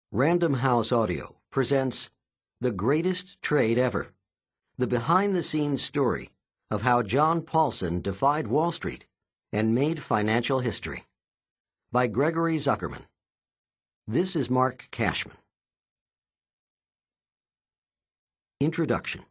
Random House Audio presents The Greatest Trade Ever, the behind-the-scenes story of how John Paulson defied Wall Street and made financial history. By Gregory Zuckerman. This is Mark Cashman. Introduction.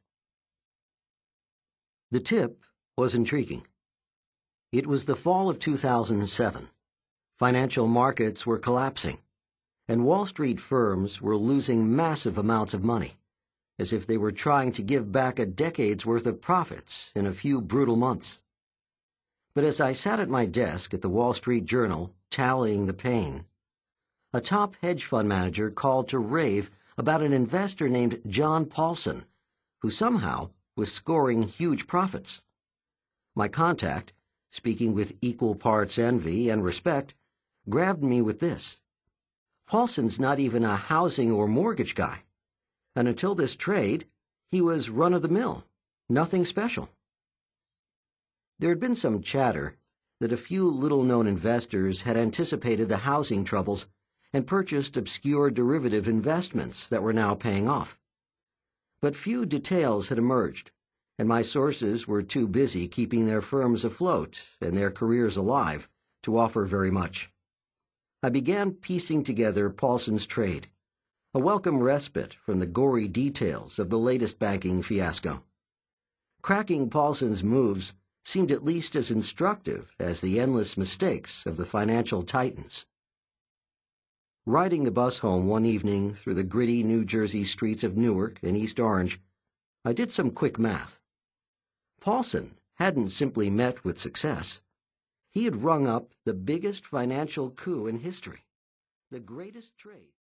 The tip was intriguing. It was the fall of 2007. Financial markets were collapsing, and Wall Street firms were losing massive amounts of money, as if they were trying to give back a decade's worth of profits in a few brutal months. But as I sat at my desk at the Wall Street Journal, tallying the pain, a top hedge fund manager called to rave about an investor named John Paulson, who somehow was scoring huge profits. My contact, speaking with equal parts envy and respect, grabbed me with this: Paulson's not even a housing or mortgage guy, and until this trade, he was run-of-the-mill, nothing special. There had been some chatter that a few little-known investors had anticipated the housing troubles and purchased obscure derivative investments that were now paying off. But few details had emerged, and my sources were too busy keeping their firms afloat and their careers alive to offer very much. I began piecing together Paulson's trade, a welcome respite from the gory details of the latest banking fiasco. Cracking Paulson's moves seemed at least as instructive as the endless mistakes of the financial titans. Riding the bus home one evening through the gritty New Jersey streets of Newark and East Orange, I did some quick math. Paulson hadn't simply met with success. He had rung up the biggest financial coup in history, the greatest trade.